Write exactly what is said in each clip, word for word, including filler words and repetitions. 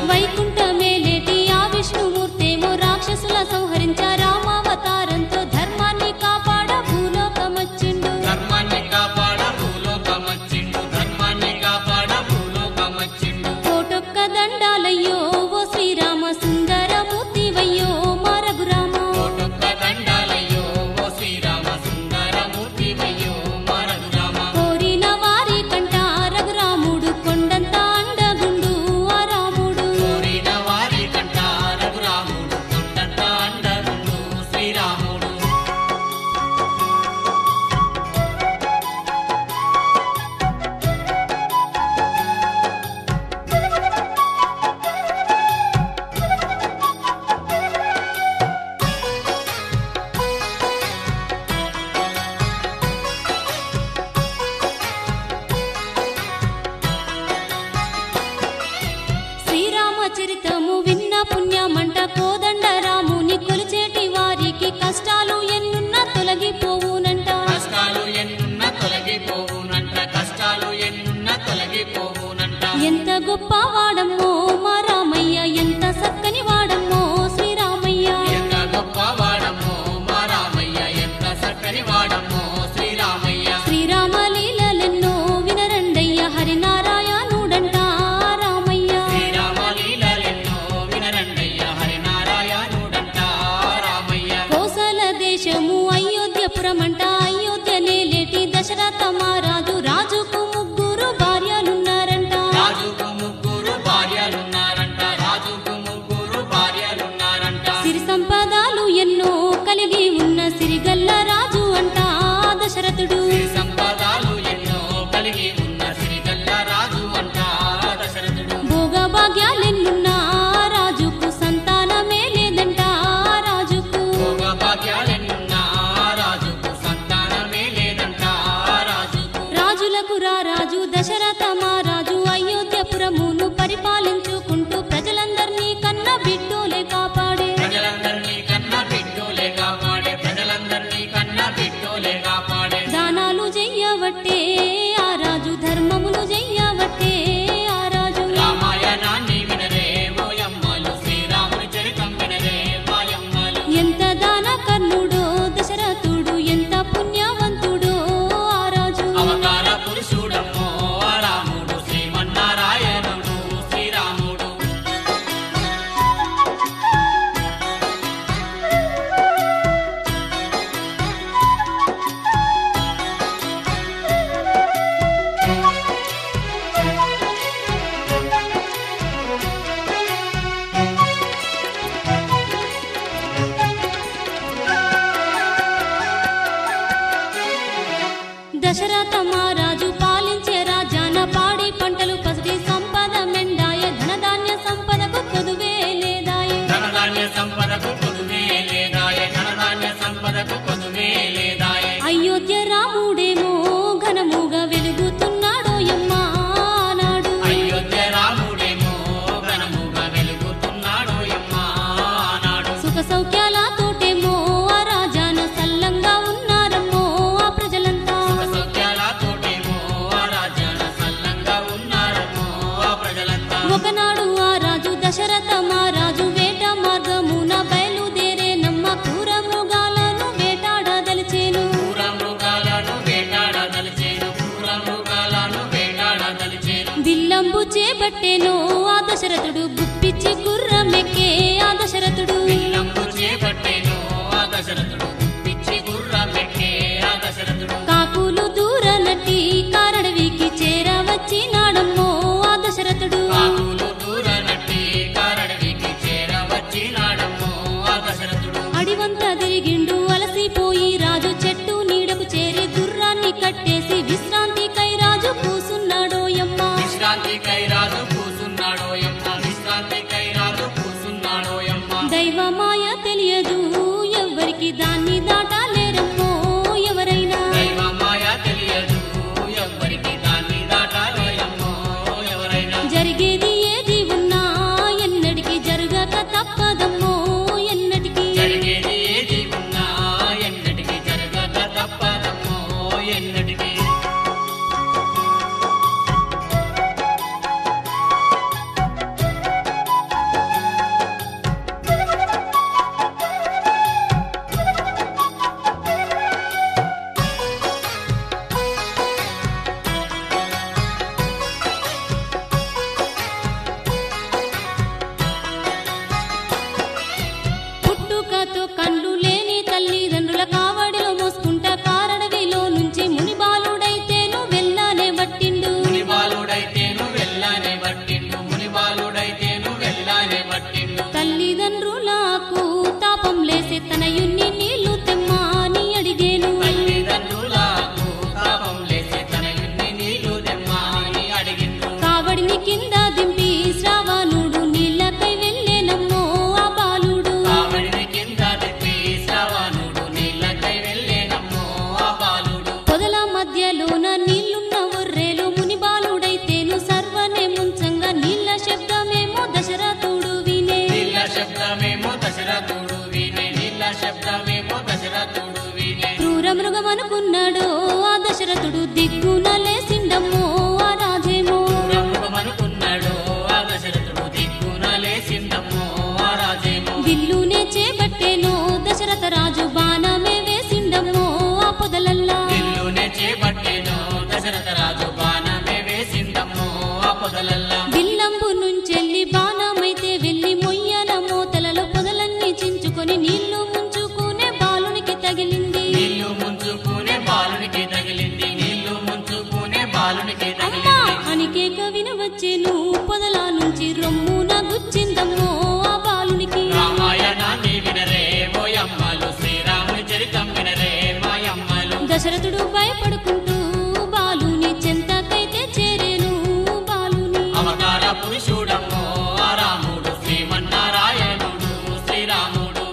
వైకుంఠమేలేటి ఆ విష్ణుమూర్తేమో రాక్షసుల సంహరించ రామావతారంతో ధర్మాన్ని కాపాడ భూలోకమచ్చిండు ధర్మాన్ని కాపాడ భూలోకమచ్చిండు ధర్మాన్ని కాపాడ భూలోకమచ్చిండు కోటొక్క దండాలయ్యో ఓ శ్రీరామ సుందరమూర్తివయ్యో మా రఘురామ కోటొక్క దండాలయ్యో ఓ శ్రీరామ సుందరమూర్తివయ్యో మా రఘురామ కోరిన వారి కంట రఘురాముడు కొండంత అండగుండు ఆ రాముడు కోరిన వారి కంట రఘురాముడు కొండంత అండగుండు శ్రీరాముడు శ్రీరామచరితము విన్న పుణ్యమంట కోదండ రాముని కొలిచేటి వారికి కష్టాలు ఎన్నున్నా తొలగిపోవునంట కష్టాలు ఎన్నున్న తొలగిపోవునంట కష్టాలు ఎన్నున్న తొలగిపోవునంట ఎంత గొప్ప వాడమ్మో మా రామయ్య ఎంత సక్కని వాడమ్మో శ్రీరామయ్య ఎంత గొప్ప వాడమ్మో మా రామయ్య ఎంత చక్కని వాడమ్మో శ్రీరామయ్య శ్రీరామ లీలలెన్నో వినరండయ్య హరినారాయణుడంట రామయ్య శ్రీరామ లీలలెన్నో వినరండయ్య హరినారాయణుడంట రామయ్య కోసల దేశము అయోధ్యపురమంట అయోధ్య నేలేటి దశరథ మహారాజు రాజుకు ముగ్గురు భార్యలున్నారంట రాజుకు ముగ్గురు భార్యలున్నారంట రాజుకు ముగ్గురు భార్యలున్నారంట సిరి సంపదలు ఎన్నో కలిగి ఉన్న సిరిగల్ల రాజు అంట దశరథుడు సిరి సంపదలు ఎన్నో కలిగి ఉన్న శ్రీగల్ల రాజు అంట దశరథుడు భోగ భాగ్యాలెన్నున్నా రాజుకు సంతానమే లేదంట రాజుకు భోగ భాగ్యాలెన్నున్నా రాజుకు సంతానమే లేదంట రాజుకు రాజులకు రా రాజు దశరథ మహారాజు అయోధ్యపురమును పరిపాలించుకుంటూ ప్రజలందరినీ కన్న బిడ్డోలే కాపాడే ప్రజలందరినీ కన్నా బిడ్డోలే కాపాడే ప్రజలందరినీ కన్నా బిడ్డోలే కాపాడే దానాలు చెయ్యవట్టే ఆ రాజు ధర్మములు చెయ్యవట్టే ఆ రాజు రామాయణాన్ని వినరే ఓయమ్మలు శ్రీరాముని చరితం వినరే మాయమ్మలు ఎంత దాన కర్ణుడో దశరథుడు ఎంత పుణ్యవంతుడో ఆ రాజు అవతార పురుషుడమ్మో ఆ రాముడు శ్రీమన్నారాయణుడు శ్రీరాముడు దశరథ మహారాజు పాలించే రాజాన పాడి పంటలు పసిడి సంపద మెండాయ ధనధాన్య సంపదకు కొదువే లేదాయ ధనధాన్య సంపదకు పొదువే లేదాయే ధనధాన్య సంపదకు పొదువే లేదాయే అయోధ్య రాముడేమో ఘనముగా వెలుగుతున్నాడో యమ్మా నాడు అయోధ్య రాముడేమో ఘనముగా వెలుగుతున్నాడు యమ్మా నాడు సుఖ సౌఖ్యాలతోటేమో ఆ రాజాన సల్లంగా ఉన్నారమ్మో ఆ ప్రజలంతా సౌఖ్యాలతోటేమో ఆ రాజ్యాన సల్లంగా ఉన్నారమ్మో ఆ ప్రజలంతా ఒకనాడు ఆ రాజు దశరథ మహారాజు వేట మార్గమున బయలుదేరే నమ్మ క్రూర మృగాలను వేటాడదలిచేను క్రూర మృగాలను వేటాడదలిచేను క్రూర మృగాలను వేటాడదలిచేను విల్లంబు చేపట్టేనో ఆ దశరథుడు గుప్పిచ్చి గుర్రమెక్కే ఆ దశరథుడు విల్లంబు చేపట్టేను ఆ దశరథుడు పిచ్చి గుర్రమెక్కే ఆ దశరథుడు కాకులు దూరనట్టి కారడవికి చేరవచ్చినాడమ్మో ఆ దశరథుడు కాకులు దూరనట్టి కారడవికి చేరవచ్చినాడమ్మో ఆ దశరథుడు అడివంతా తిరిగిండు అలసిపోయి రాజు చెట్టు నీడకు చేరి గుర్రాన్ని కట్టేసి విశ్రాంతికై రాజు కూసున్నాడో యమ్మ విశ్రాంతికై రాజు కూసున్నాడో యమ్మ విశ్రాంతికై రాజు కూసున్నాడో యమ్మ దైవ దశరథుడు వినే నీళ్ళ శబ్దమేమో దశరథుడు వినే నీళ్ళ శబ్దమేమో దశరథుడు వినే క్రూర మృగమనుకున్నాడు ఆ దశరథుడు దిగ్గున లేసిండమ్మో ఆ రాజేమో మృగమనుకున్నాడు ఆ దశరథుడు దిక్కున లేసిండమ్మో ఆ రాజేమో విల్లునే చేపట్టేను దశరథ రాజు బాణమే వేసిండమ్మో ఆ పొదలల్లా విల్లునే చేపట్టేను దశరథ రాజు బాణమే వేసిండమ్మో ఆ పొదలల్లా విల్లంబు నుంచెల్లి బాణమైతే వెళ్లి మొయ్యన మోతలలో పొదలన్నీ చించుకొని నీళ్లు ముంచుకునే బాలునికి తగిలింది నీళ్లు ముంచుకునే బాలునికి తగిలింది నీళ్లు ముంచుకునే బాలునికి అమ్మా తగిలింది అనికేక వినవచ్చేను పొదల నుంచి రొమ్మున గుచ్చిందమ్మో ఆ బాలునికి రామాయణాన్ని వినరే ఓయమ్మలు శ్రీరాముని చరితం వినరే మాయమ్మలు దశరథుడు భయపడుకుంటూ బాలుని చెంతకైతే చేరేను బాలుని అవతార పురుషుడమ్మో ఆ రాముడు శ్రీమన్నారాయణుడు శ్రీరాముడు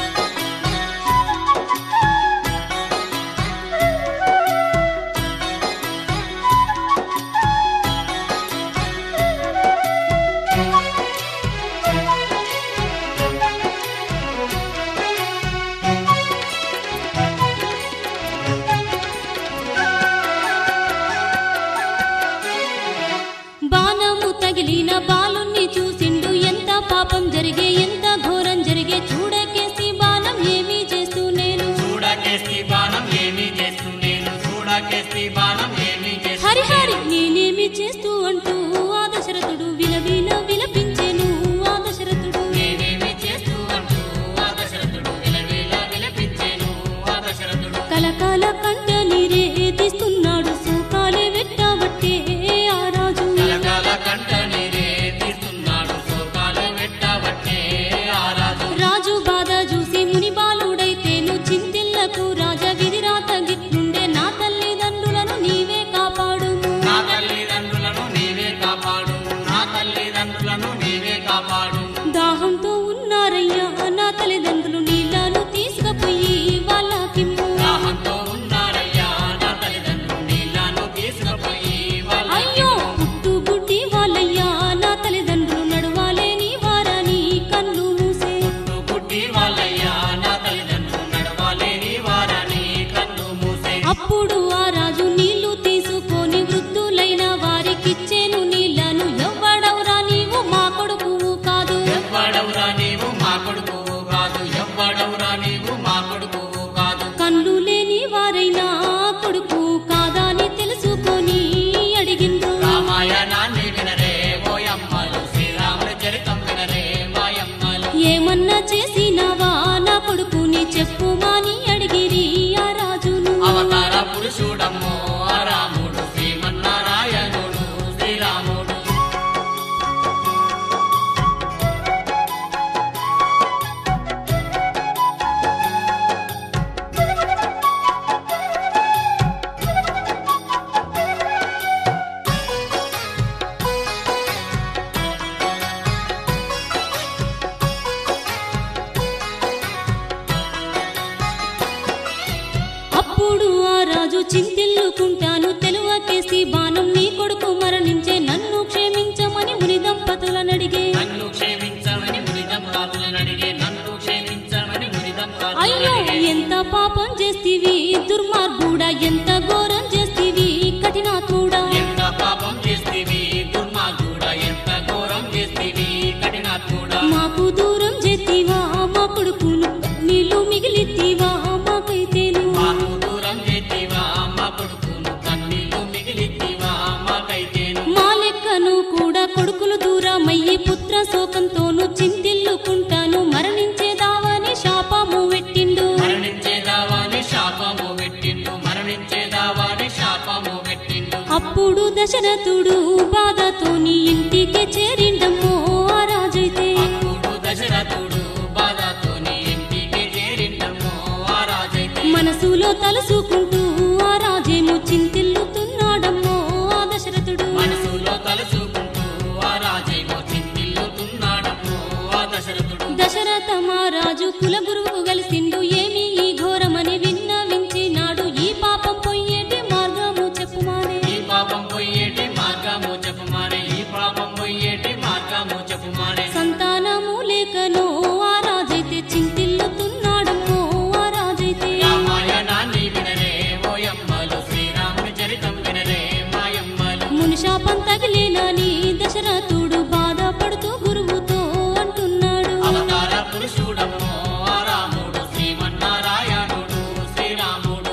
బాణము తగిలిన బాలుణ్ణి చూసిండు ఎంత పాపం జరిగే ఎంత ఘోరం జరిగే చూడకేసి బాణం ఏమీ చేస్తూ నేను చూడకేసి బాణం ఏమీ చేస్తూ నేను చూడకేసి బాణం ఏమీ చేస్తూ హరిహరి నేనేమి చేస్తూ అంటూ ఆ దశరథుడు విలవిల విలపించెను ఆ దశరథుడు నేనేమి చేస్తూ అంటూ ఆ దశరథుడు విలవిల విలపించెను ఆ దశరథుడు కలకాల కంట నీరే తీస్తున్నాడు సూకాలే వెట్టబట్టే ఆ రాజు కలకాల కంట నీరే తీస్తున్నాడు శోకాలు వెట్టబట్టే ఆ రాజు రాజు బాధ చూసి ముని బాలుడైతేను చింతిల్లకు రాజ విధిరాత గిట్లుండే నా తల్లిదండ్రులను నీవే కాపాడుము నా తల్లిదండ్రులను నీవే కాపాడు నా తల్లిదండ్రులను నీవే కాపాడు దాహంతో ఉన్నారయ్యా నా తల్లిదండ్రులు నీళ్లను తీసుకుపోయి వాళ్ళకిమ్ము దాహంతో ఉన్నారయ్యా నా తల్లిదండ్రులు నీళ్లను తీసుకుపోయి వాళ్ళ అయ్యో పుట్టు గుడ్డి వాళ్ళయ్యా నా తల్లిదండ్రులు నడవాలేని వారని కన్ను మూసే పుట్టి వాళ్ళయ్యా నా తల్లిదండ్రులు నడవాలేని వారని కన్ను మూసే అప్పుడు ఆ రాజు నీళ్లు తీసుకొని వృద్ధులైన వారికిచ్చేను నీళ్లను ఎవ్వడవురా నీవు మా కొడుకువు కాదు ఎవ్వడవురా నీవు మా కొడుకువు కాదు ఎవ్వడవురా నీవు మా కొడుకువు కాదు కళ్ళు లేని వారైనా కొడుకు కాదా అని తెలుసుకొని అడిగిండ్రు రామాయణాన్ని వినరే ఓయమ్మలు శ్రీరాముని చరితం వినరే మాయమ్మలు ఏమన్నా చేసినావా నా కొడుకుని చెప్పుమాని అడిగిరి ఆ రాజును అవతార పురుషుడమ్మో ఆ రాముడు శ్రీమన్నారాయణుడు శ్రీరాముడు అప్పుడు ఆ రాజు చింతిల్లుకుంటాను తెలువకేసి బాణం నీ కొడుకు మరణించే నన్ను క్షమించమని ముని దంపతులను అడిగే నన్ను క్షమించమని మునిదం కాపులను అడిగే నన్ను క్షమించమని మునిదం అయ్యో ఎంత పాపం చేస్తివి దుర్మార్గుడా ఎంత ఘోరం చేస్తివి కఠినాత్ముడా ఎంత పాపం చేస్తీవి దుర్మార్గుడా ఎంత ఘోరం చేస్తీవి కఠినాత్ముడా మాకు దూరం చేతివా మా కొడుకును నీళ్లు మిగిలిత్తివా మాకైతేను మాకు దూరం చేతీవా మా కొడుకును కన్నీళ్లు మిగిలిత్తివా మాకైతేను మా లెక్కను కూడా కొడుకులు దూరమయ్యి పుత్ర శోకంతోను చింతిల్లుకుంటాను మరణించేదావని శాపము పెట్టిండు మరణించేదావాని శాపము పెట్టిండు మరణించేదావాని శాపము పెట్టిండు అప్పుడు దశరథుడు బాధతోని ఇంటికి చేరిండమ్మో ఆ రాజైతే అప్పుడు దశరథుడు బాధతోని ఇంటికి చేరిండమ్మో ఆ రాజైతే మనసులో తలుసుకుంటూ ఆ రాజేమో చింతిల్లుతున్నాడమ్మో ఆ దశరథుడు మనసులో తలుచుకుంటూ ఆ రాజేమో చింతిల్లుతున్నాడమ్మో ఆ దశరథుడు దశరథ మహారాజు కుల గురువుకు కలిసిండు ఏమి ఈ ఘోరమని విన్నవించినాడు ఈ పాపం పొయ్యేటి మార్గము చెప్పుమానే ఈ పాపం పోయేటి మార్గము చెప్పుమారే ఈ పాపం పోయేటి మార్గము చెప్పుమారే మానే సంతానము లేకనో ఆ రాజైతే చింతిల్లుతున్నాడమ్మో ఆ రాజైతే రామాయణాన్ని వినరే ఓయమ్మలు శ్రీరాముని చరితం వినరే మాయమ్మలు మునిశాపం తగిలేనని దశరథుడు బాధపడుతూ గురువుతో అంటున్నాడు అవతార పురుషుడమ్మో ఆ రాముడు శ్రీమన్నారాయణుడు శ్రీరాముడు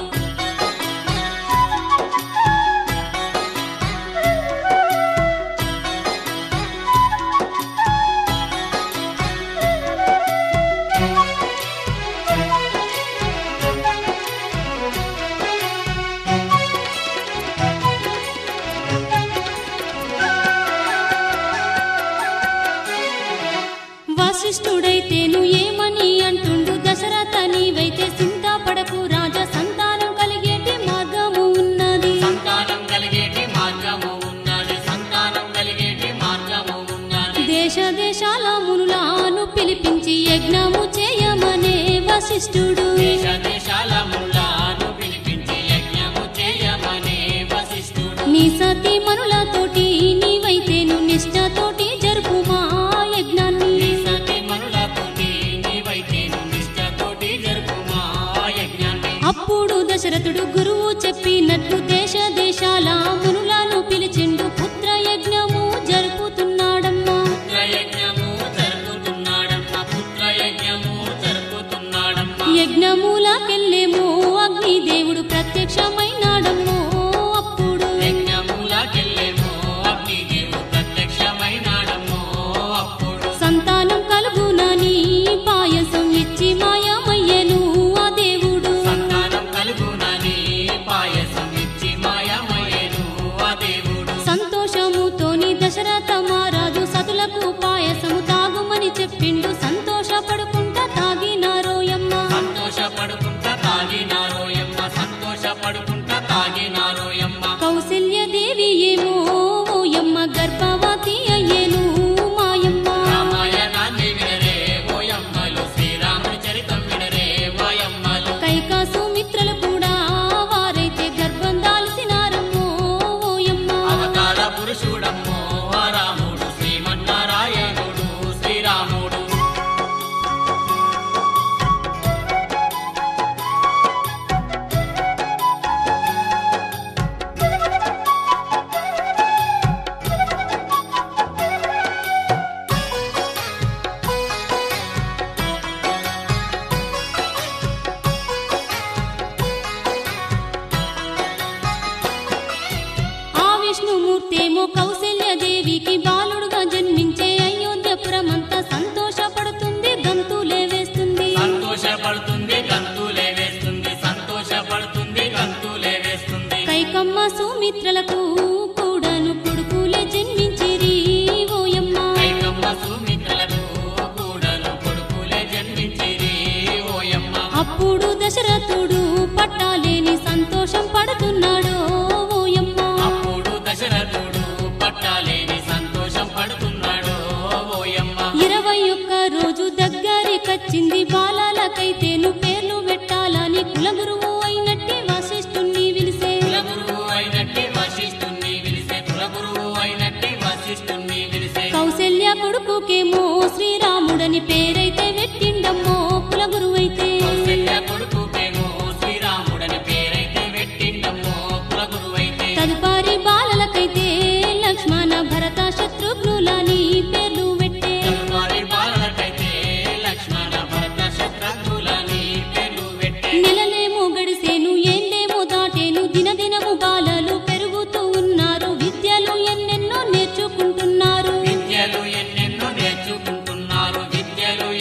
వశిష్ఠుడైతేను ఏమని అంటుండు దశరథ నీవైతే చింతాపడకు రాజా సంతానం కలిగేటి మార్గము ఉన్నది సంతానం కలిగేటి మార్గము ఉన్నది సంతానం కలిగేటి మార్గము ఉన్నది దేశ దేశాల మునులను పిలిపించి యజ్ఞము చేయమనే వశిష్ఠుడు దేశ దేశాల ముల్లాను పిలిపించి యజ్ఞము చేయమనే వశిష్ఠుడు నీ సతీ మనులతోటి నీవైతేను నిష్ఠతోటి జరుపుమా యజ్ఞాన్ని నీ సతి మనులతోటి నీవైతేను నిష్ఠతోటి జరుపుమా యజ్ఞాన్ని అప్పుడు దశరథుడు గురువు చెప్పినట్లు దేశ దేశాల మునులను పిలిచిండు పుత్ర యజ్ఞము జరుపుతున్నాడమ్మా పుత్ర యజ్ఞము జరుపుతున్నాడమ్మ పుత్ర యజ్ఞము జరుపుతున్నాడమ్మ యజ్ఞములకెళ్ళేమో అగ్నిదేవుడు ప్రత్యక్షమైనాడమ్మో అప్పుడు యజ్ఞములకెళ్ళేమో అగ్నిదేవుడు ప్రత్యక్షమైనాడమ్మో అప్పుడు సంతానం కలుగునని పాయసం ఇచ్చి మాయమయ్యను ఆ దేవుడు సంతానం కలుగునని పాయసం ఇచ్చి మాయమయ్యేను ఆ దేవుడు సంతోషముతోని దశరథ మహారాజు సతులకు పాయసము తాగుమని చెప్పిండు సంతోషపడుకుంటా తాగినారోయమ్మ సంతోషపడుకుంటా తాగినారోయమ్మ సంతోషపడుకుంటా తాగినారోయమ్మ కౌసల్యదేవి ఏమో ఓయమ్మ గర్భవతి అయ్యేను మాయమ్మ రామాయణాన్ని వినరే ఓయమ్మలు శ్రీరాముని చరితం వినరే మాయమ్మలు కైకా సుమిత్రలు కూడా వారైతే గర్భం దాల్సినారమ్మో ఓయమ్మ అవతార పురుషుడమ్మో ఆ రాముడు శ్రీమన్నారాయణుడు శ్రీరాముడు ఆ విష్ణుమూర్తేమో కౌసల్యదేవికి బాలుడుగా జన్మించే అయోధ్యపురమంతా సంతోషపడుతుంది గంతులే వేస్తుంది సంతోషపడుతుంది గంతులే వేస్తుంది సంతోషపడుతుంది గంతులే వేస్తుంది కైకమ్మ సుమిత్రలకు కూడాను కొడుకులే జన్మించిరి ఓయమ్మ కైకమ్మ సుమిత్రలకు కూడలు కొడుకులే జన్మించిరి ఓయమ్మ అప్పుడు దశరథుడు పట్టాలేని సంతోషం పడుతున్నాడో ఓయమ్మ అప్పుడు దశరథుడు పట్టాలేని సంతోషం పడుతున్నాడు ఓయమ్మ ఇరవై ఒక్క రోజు దగ్గరికొచ్చింది బాలాలకైతేను పేర్లు పెట్టాలని కులగురువు అయినట్టి వశిష్ఠుణ్ణి విలిసే కులగురువు అయినట్టి వశిష్ఠుణ్ణి విలిసే కులగురువు అయినట్టి వశిష్ఠుణ్ణి విలిసే కౌసల్య కొడుకుకేమో శ్రీరాముడని పేరైతే పెట్టిండమ్మో కులగురువైతే కౌసల్య కొడుకుకేమో శ్రీరాముడని పేరైతే పెట్టిండమ్మో కులగురువైతే తదుపరి బాలలకైతే లక్ష్మణ భరత శత్రుఘ్నులని పేర్లు పెట్టే తదుపరి బాలలకైతే లక్ష్మణ భరత శత్రుఘ్నులని పేర్లు పెట్టే నెలలేమో గడిసేను ఏండేమో దాటేను దినదినము బాలలు పెరుగుతూ ఉన్నారు విద్యలు ఎన్నెన్నో నేర్చుకుంటున్నారు విద్యలు ఎన్నెన్నో నేర్చుకుంటున్నారు విద్యలు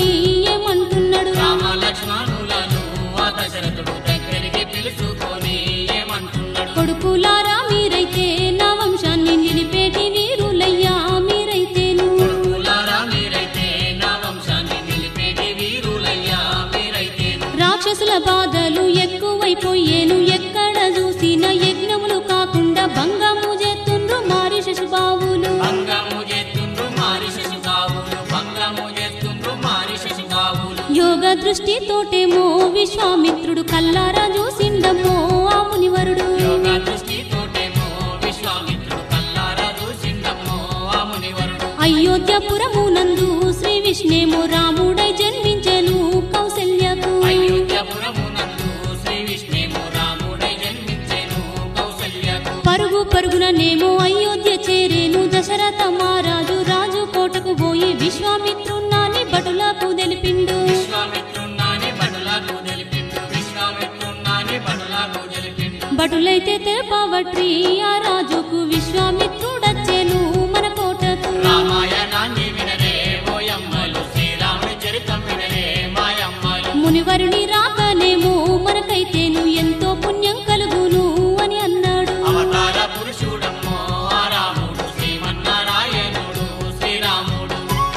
పిలుచుకొని ఏమంటున్నాడు రామ లక్ష్మణులను ఆ దశరథుడు దగ్గరికి పిలుచుకొని ఏమంటున్నాడు కొడుకులారా మీరైతే నా వంశాన్ని నిలిపేటి వీరులయ్యా మీరైతేను కొడుకులారా మీరైతే నా వంశాన్ని నిలిపేటి వీరులయ్యా మీరైతేను రాక్షసుల బాధలు ఎక్కువైపోయేను ఎక్కడ చూసిన యజ్ఞములు కాకుండా భంగము చేస్తుండ్రు మారి శశుబావులు భంగము చేస్తుండ్రు మారి శశుబావులు భంగము చేస్తుండ్రు మారి శశుబావులు యోగ దృష్టితోటేమో విశ్వామిత్రుడు కల్లారా చూసిండమ్మో ఆ మునివరుడు యోగ దృష్టితోటేమో విశ్వామిత్రుడు కల్లారా చూసిండమ్మో ఆ మునివరుడు అయోధ్యపురమునందు శ్రీ విష్ణేమో రాముడై జన్మించెను కౌసల్యకు అయోధ్యపురమునందు శ్రీ విష్ణేమో రాముడై జన్మించెను కౌసల్యకు పరుగు పరుగుననేమో అయోధ్య చేరేను దశరథ మహారాజు రాజు కోటకు పోయి విశ్వామిత్రున్నాని బటులకు తెలిపిండు విశ్వామిత్రున్నాని బటులకు తెలిపిండు విశ్వామిత్రున్నాని బటులకు తెలిపిండు బటులైతే తెలపవట్రి ఆ రాజుకు విశ్వామిత్రుడచ్చెను మన కోటకు రామాయణాన్ని వినరే ఓయమ్మలు శ్రీరాముని చరితం వినరే మాయమ్మలు మునివరుని రాకనేమో మనకైతేను ఎంతో పుణ్యం కలుగును అని అన్నాడు అవతార పురుషుడమ్మో ఆ రాముడు శ్రీమన్నారాయణుడు శ్రీరాముడు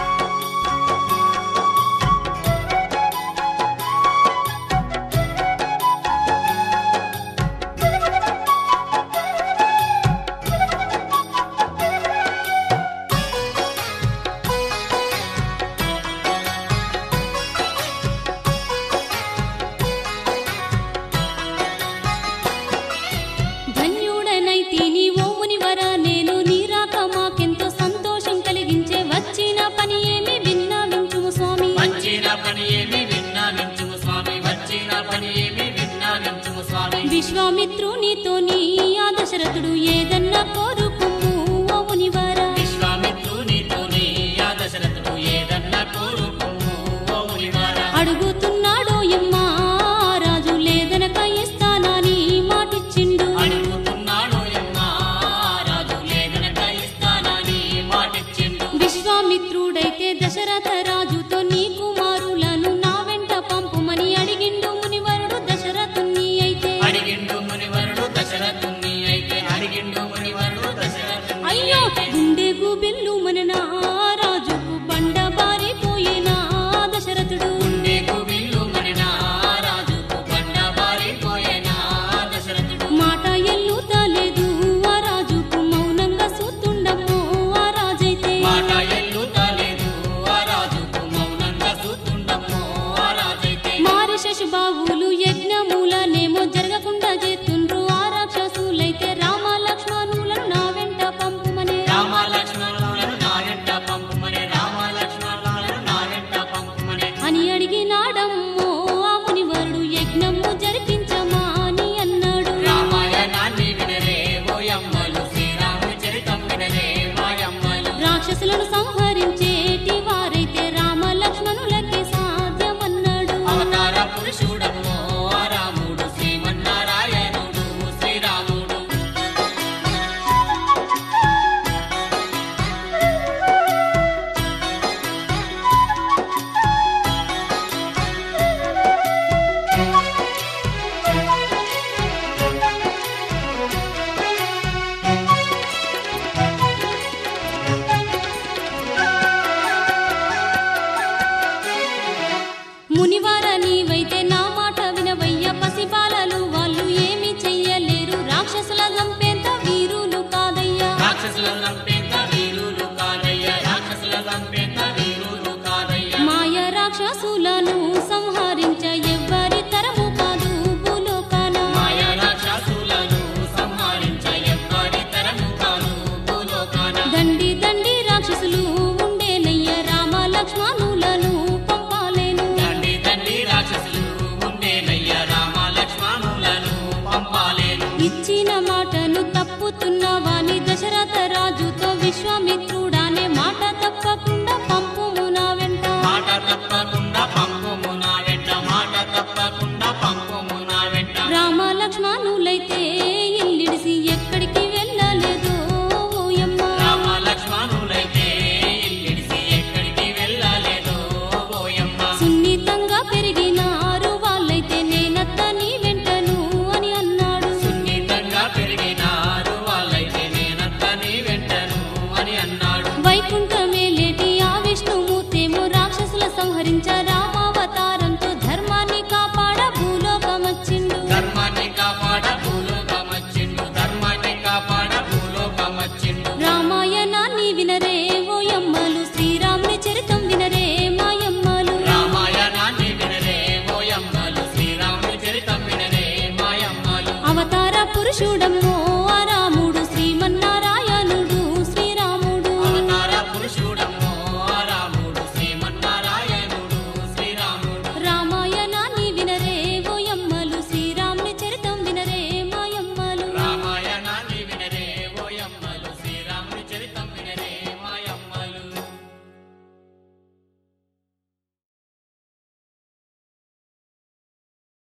ధన్యుడనైతిని ఓ మునివర నేను నీ రాక మాకెంతో సంతోషం కలిగించే వచ్చిన పని ఏమి విన్నవించుము స్వామి వచ్చిన పని ఏమి విన్నవించుము స్వామి వచ్చిన పని ఏమి విన్నవించుము స్వామి విశ్వామిత్రునితోని ఆ దశరథుడు ఏదన్నా కోరుకుము ఓ మునివర విశ్వామిత్రునితోని ఆ దశరథుడు ఏదన్నా కోరుకుము ఓ మునివార అడుగుతున్నాడో ఎమ్మా రాజు లేదనక ఇస్తానని మాటిచ్చిండు అడుగుతున్నాడు ఎమ్మా రాజు లేదనక ఇస్తానని మాటిచ్చిండు విశ్వామిత్రుడైతే దశరథ రాజుతో నీ కుమారులను నా వెంట పంపుమని అడిగిండు మునివరుడు దశరథుని అయితే అడిగిండు మునివరుడు దశరథుని అయితే అడిగిండు మునివరుడు దశరథుని అయ్యో గుండె గుబిల్లు మన నా రాజుకు బండ బారిపోయినా దశరథుడు గుండెకు బిల్లు మనినా రాజుకు బండ బారిపోయేనా దశరథుడు మాట ఎల్లుతలేదు ఆ రాజుకు మౌనంగా చూస్తుండమ్మో ఆ రాజైతే మాట ఎల్లుతలేదు ఆ రాజుకు మౌనంగా చూస్తుండమ్మో ఆ రాజైతే మారి శశుబావులు యజ్ఞములనేమో జరగకుండా చేస్తుండ్రు ఆ రాక్షసులైతే రామ లక్ష్మణులను నా వెంట పంపుమనే రామ లక్ష్మణులను నా వెంట పంపుమని రామ లక్ష్మణులను నా వెంట పంపుమని అని అడిగినాడమ్మో ఆ మునివరుడు యజ్ఞము జరిపించమా అని అన్నాడు రామాయణాన్ని వినరే ఓయమ్మలు శ్రీరాముని చరితం వినరే మాయమ్మలు రాక్షసులను